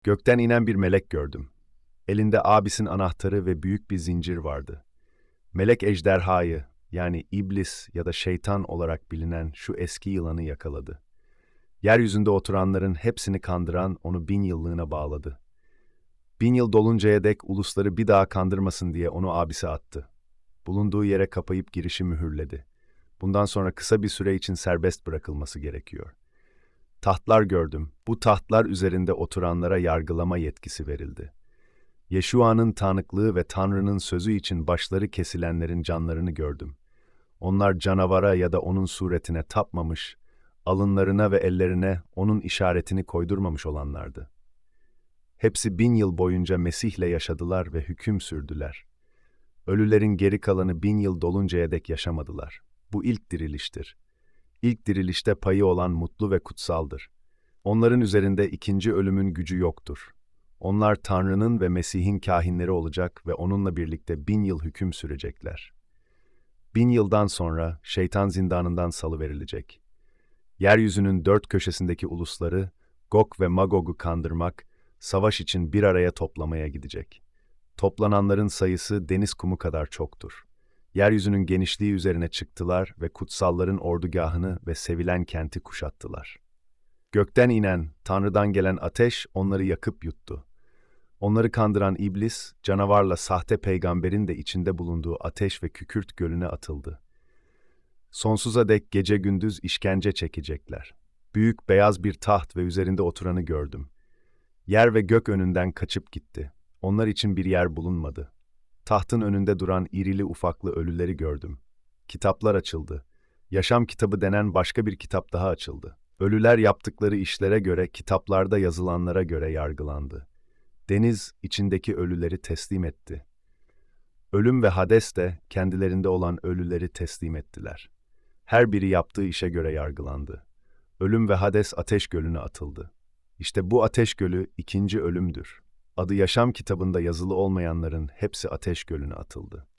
Gökten inen bir melek gördüm. Elinde abisinin anahtarı ve büyük bir zincir vardı. Melek ejderhayı, yani iblis ya da şeytan olarak bilinen şu eski yılanı yakaladı. Yeryüzünde oturanların hepsini kandıran onu 1000 yıllığına bağladı. 1000 yıl doluncaya dek ulusları bir daha kandırmasın diye onu abisi attı. Bulunduğu yere kapayıp girişi mühürledi. Bundan sonra kısa bir süre için serbest bırakılması gerekiyor. Tahtlar gördüm. Bu tahtlar üzerinde oturanlara yargılama yetkisi verildi. Yeşua'nın tanıklığı ve Tanrı'nın sözü için başları kesilenlerin canlarını gördüm. Onlar canavara ya da onun suretine tapmamış, alınlarına ve ellerine onun işaretini koydurmamış olanlardı. Hepsi 1000 yıl boyunca Mesih'le yaşadılar ve hüküm sürdüler. Ölülerin geri kalanı 1000 yıl doluncaya dek yaşamadılar. Bu ilk diriliştir. İlk dirilişte payı olan mutlu ve kutsaldır. Onların üzerinde ikinci ölümün gücü yoktur. Onlar Tanrı'nın ve Mesih'in kâhinleri olacak ve onunla birlikte 1000 yıl hüküm sürecekler. 1000 yıldan sonra şeytan zindanından salıverilecek. Yeryüzünün dört köşesindeki ulusları, Gog ve Magog'u kandırmak, savaş için bir araya toplamaya gidecek. Toplananların sayısı deniz kumu kadar çoktur. Yeryüzünün genişliği üzerine çıktılar ve kutsalların ordugahını ve sevilen kenti kuşattılar. Gökten inen, Tanrı'dan gelen ateş onları yakıp yuttu. Onları kandıran iblis, canavarla sahte peygamberin de içinde bulunduğu ateş ve kükürt gölüne atıldı. Sonsuza dek gece gündüz işkence çekecekler. Büyük beyaz bir taht ve üzerinde oturanı gördüm. Yer ve gök önünden kaçıp gitti. Onlar için bir yer bulunmadı. Tahtın önünde duran irili ufaklı ölüleri gördüm. Kitaplar açıldı. Yaşam kitabı denen başka bir kitap daha açıldı. Ölüler yaptıkları işlere göre, kitaplarda yazılanlara göre yargılandı. Deniz içindeki ölüleri teslim etti. Ölüm ve Hades de kendilerinde olan ölüleri teslim ettiler. Her biri yaptığı işe göre yargılandı. Ölüm ve Hades ateş gölüne atıldı. İşte bu ateş gölü ikinci ölümdür. Adı yaşam kitabında yazılı olmayanların hepsi ateş gölüne atıldı.